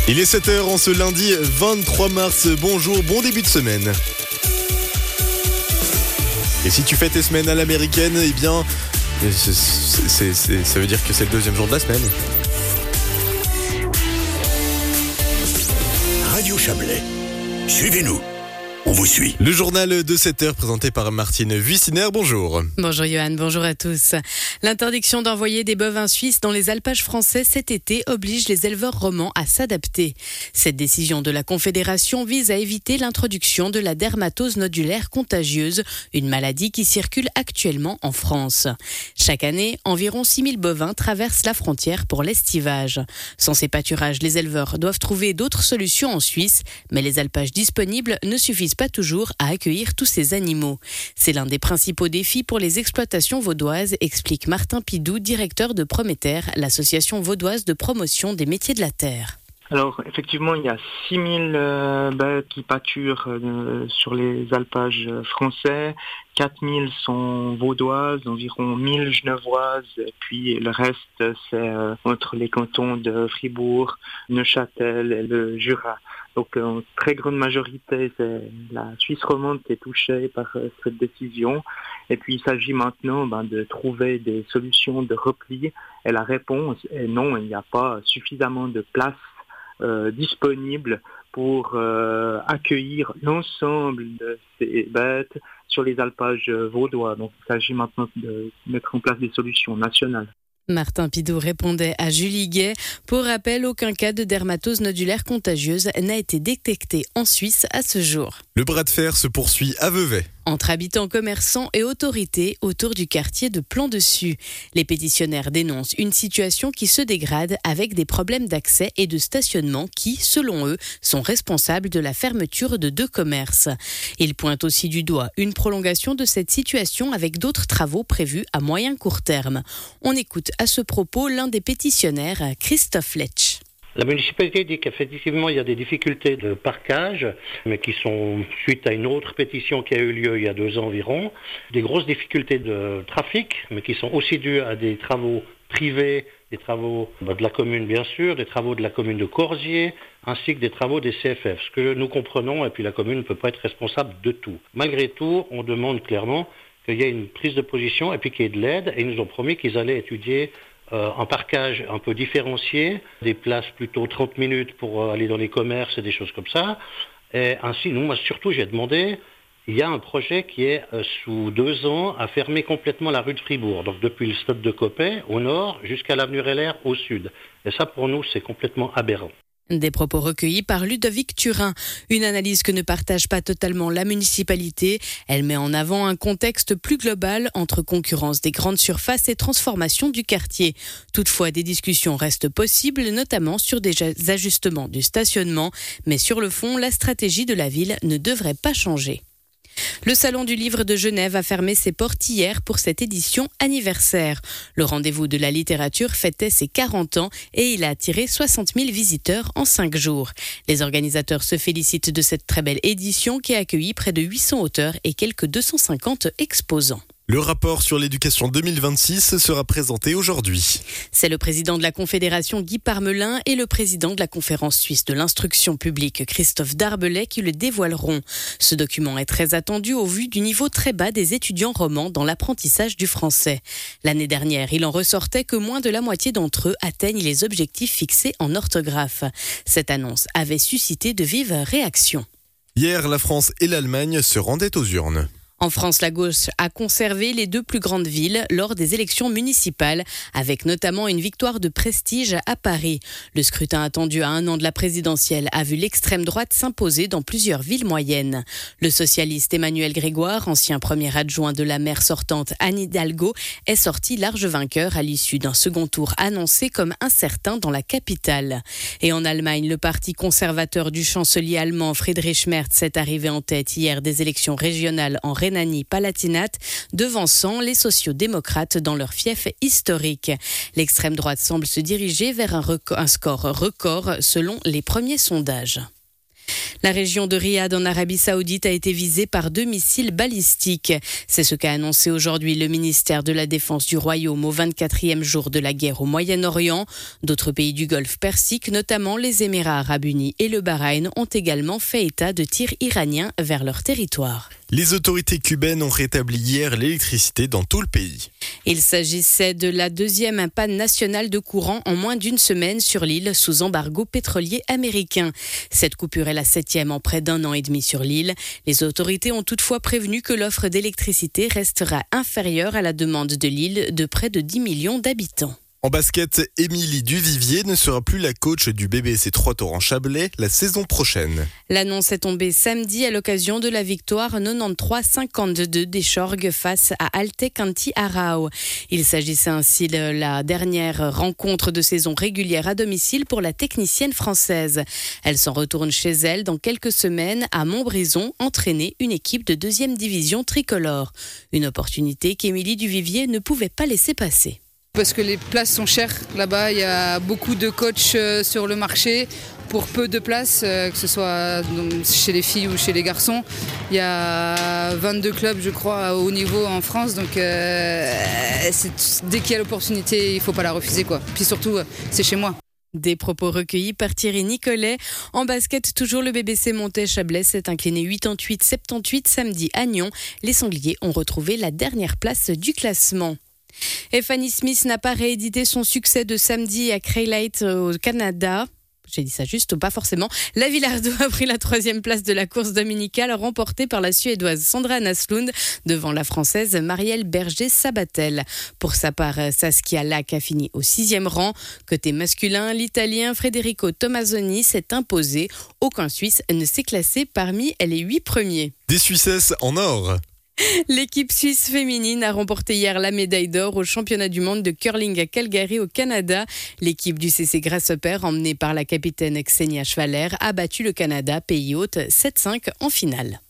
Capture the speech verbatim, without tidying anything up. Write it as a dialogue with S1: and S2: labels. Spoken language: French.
S1: Il est sept heures en ce lundi vingt-trois mars. Bonjour, bon début de semaine. Et si tu fais tes semaines à l'américaine, eh bien, c'est, c'est, c'est, ça veut dire que c'est le deuxième jour de la semaine.
S2: Radio Chablais, suivez-nous. On vous suit.
S1: Le journal de sept heures présenté par Martine Vuissiner. Bonjour.
S3: Bonjour Johan, bonjour à tous. L'interdiction d'envoyer des bovins suisses dans les alpages français cet été oblige les éleveurs romans à s'adapter. Cette décision de la Confédération vise à éviter l'introduction de la dermatose nodulaire contagieuse, une maladie qui circule actuellement en France. Chaque année, environ six mille bovins traversent la frontière pour l'estivage. Sans ces pâturages, les éleveurs doivent trouver d'autres solutions en Suisse, mais les alpages disponibles ne suffisent pas toujours à accueillir tous ces animaux. C'est l'un des principaux défis pour les exploitations vaudoises, explique Martin Pidou, directeur de Prométer, l'association vaudoise de promotion des métiers de la terre.
S4: Alors effectivement, il y a six mille euh, bêtes qui pâturent euh, sur les alpages français, quatre mille sont vaudoises, environ mille genevoises, et puis le reste c'est euh, entre les cantons de Fribourg, Neuchâtel et le Jura. Donc en très grande majorité, c'est la Suisse romande qui est touchée par euh, cette décision. Et puis il s'agit maintenant ben, de trouver des solutions de repli. Et la réponse est non, il n'y a pas suffisamment de place Euh, disponible pour euh, accueillir l'ensemble de ces bêtes sur les alpages vaudois. Donc il s'agit maintenant de mettre en place des solutions nationales.
S3: Martin Pidou répondait à Julie Gay. Pour rappel, aucun cas de dermatose nodulaire contagieuse n'a été détecté en Suisse à ce jour.
S1: Le bras de fer se poursuit à Vevey.
S3: Entre habitants, commerçants et autorités autour du quartier de Plan-Dessus. Les pétitionnaires dénoncent une situation qui se dégrade avec des problèmes d'accès et de stationnement qui, selon eux, sont responsables de la fermeture de deux commerces. Ils pointent aussi du doigt une prolongation de cette situation avec d'autres travaux prévus à moyen court terme. On écoute à ce propos l'un des pétitionnaires, Christophe Letsch.
S5: La municipalité dit qu'effectivement il y a des difficultés de parquage, mais qui sont suite à une autre pétition qui a eu lieu il y a deux ans environ. Des grosses difficultés de trafic, mais qui sont aussi dues à des travaux privés, des travaux de la commune bien sûr, des travaux de la commune de Corsier, ainsi que des travaux des C F F. Ce que nous comprenons, et puis la commune ne peut pas être responsable de tout. Malgré tout, on demande clairement qu'il y ait une prise de position et puis qu'il y ait de l'aide, et ils nous ont promis qu'ils allaient étudier Euh, un parquage un peu différencié, des places plutôt trente minutes pour euh, aller dans les commerces et des choses comme ça. Et ainsi, nous, moi surtout, j'ai demandé, il y a un projet qui est euh, sous deux ans à fermer complètement la rue de Fribourg, donc depuis le stade de Coppet au nord jusqu'à l'avenue Reller au sud. Et ça, pour nous, c'est complètement aberrant.
S3: Des propos recueillis par Ludovic Turin. Une analyse que ne partage pas totalement la municipalité. Elle met en avant un contexte plus global entre concurrence des grandes surfaces et transformation du quartier. Toutefois, des discussions restent possibles, notamment sur des ajustements du stationnement. Mais sur le fond, la stratégie de la ville ne devrait pas changer. Le Salon du Livre de Genève a fermé ses portes hier pour cette édition anniversaire. Le rendez-vous de la littérature fêtait ses quarante ans et il a attiré soixante mille visiteurs en cinq jours. Les organisateurs se félicitent de cette très belle édition qui a accueilli près de huit cents auteurs et quelques deux cent cinquante exposants.
S1: Le rapport sur l'éducation deux mille vingt-six sera présenté aujourd'hui.
S3: C'est le président de la Confédération Guy Parmelin et le président de la Conférence suisse de l'instruction publique Christophe Darbelay qui le dévoileront. Ce document est très attendu au vu du niveau très bas des étudiants romans dans l'apprentissage du français. L'année dernière, il en ressortait que moins de la moitié d'entre eux atteignent les objectifs fixés en orthographe. Cette annonce avait suscité de vives réactions.
S1: Hier, la France et l'Allemagne se rendaient aux urnes.
S3: En France, la gauche a conservé les deux plus grandes villes lors des élections municipales, avec notamment une victoire de prestige à Paris. Le scrutin attendu à un an de la présidentielle a vu l'extrême droite s'imposer dans plusieurs villes moyennes. Le socialiste Emmanuel Grégoire, ancien premier adjoint de la maire sortante Anne Hidalgo, est sorti large vainqueur à l'issue d'un second tour annoncé comme incertain dans la capitale. Et en Allemagne, le parti conservateur du chancelier allemand Friedrich Merz est arrivé en tête hier des élections régionales en Rhénanie-Palatinate, devançant les sociaux-démocrates dans leur fief historique. L'extrême droite semble se diriger vers un, record, un score record selon les premiers sondages. La région de Riyad en Arabie Saoudite a été visée par deux missiles balistiques. C'est ce qu'a annoncé aujourd'hui le ministère de la Défense du Royaume au vingt-quatrième jour de la guerre au Moyen-Orient. D'autres pays du Golfe Persique, notamment les Émirats Arabes Unis et le Bahreïn, ont également fait état de tirs iraniens vers leur territoire.
S1: Les autorités cubaines ont rétabli hier l'électricité dans tout le pays.
S3: Il s'agissait de la deuxième panne nationale de courant en moins d'une semaine sur l'île sous embargo pétrolier américain. Cette coupure est la septième en près d'un an et demi sur l'île. Les autorités ont toutefois prévenu que l'offre d'électricité restera inférieure à la demande de l'île de près de dix millions d'habitants.
S1: En basket, Émilie Duvivier ne sera plus la coach du B B C trois Torrents Chablais la saison prochaine.
S3: L'annonce est tombée samedi à l'occasion de la victoire quatre-vingt-treize à cinquante-deux des Chorgues face à Altec Anti Arao. Il s'agissait ainsi de la dernière rencontre de saison régulière à domicile pour la technicienne française. Elle s'en retourne chez elle dans quelques semaines à Montbrison entraîner une équipe de deuxième division tricolore. Une opportunité qu'Émilie Duvivier ne pouvait pas laisser passer.
S6: Parce que les places sont chères là-bas, il y a beaucoup de coachs sur le marché pour peu de places, que ce soit chez les filles ou chez les garçons. Il y a vingt-deux clubs, je crois, à haut niveau en France, donc euh, c'est, dès qu'il y a l'opportunité, il ne faut pas la refuser, quoi. Puis surtout, c'est chez moi.
S3: Des propos recueillis par Thierry Nicolet. En basket, toujours le B B C Montet-Chablais s'est incliné quatre-vingt-huit à soixante-dix-huit samedi à Nyon. Les Sangliers ont retrouvé la dernière place du classement. Et Fanny Smith n'a pas réédité son succès de samedi à Craylight au Canada. J'ai dit ça juste ou pas forcément. La Villardo a pris la troisième place de la course dominicale remportée par la Suédoise Sandra Naslund devant la Française Marielle Berger-Sabatel. Pour sa part, Saskia Lac a fini au sixième rang. Côté masculin, l'Italien Federico Tommasoni s'est imposé. Aucun Suisse ne s'est classé parmi les huit premiers.
S1: Des Suissesses en or.
S3: L'équipe suisse féminine a remporté hier la médaille d'or au championnat du monde de curling à Calgary au Canada. L'équipe du C C Grasshopper, emmenée par la capitaine Xenia Schwaller, a battu le Canada, pays hôte, sept cinq en finale.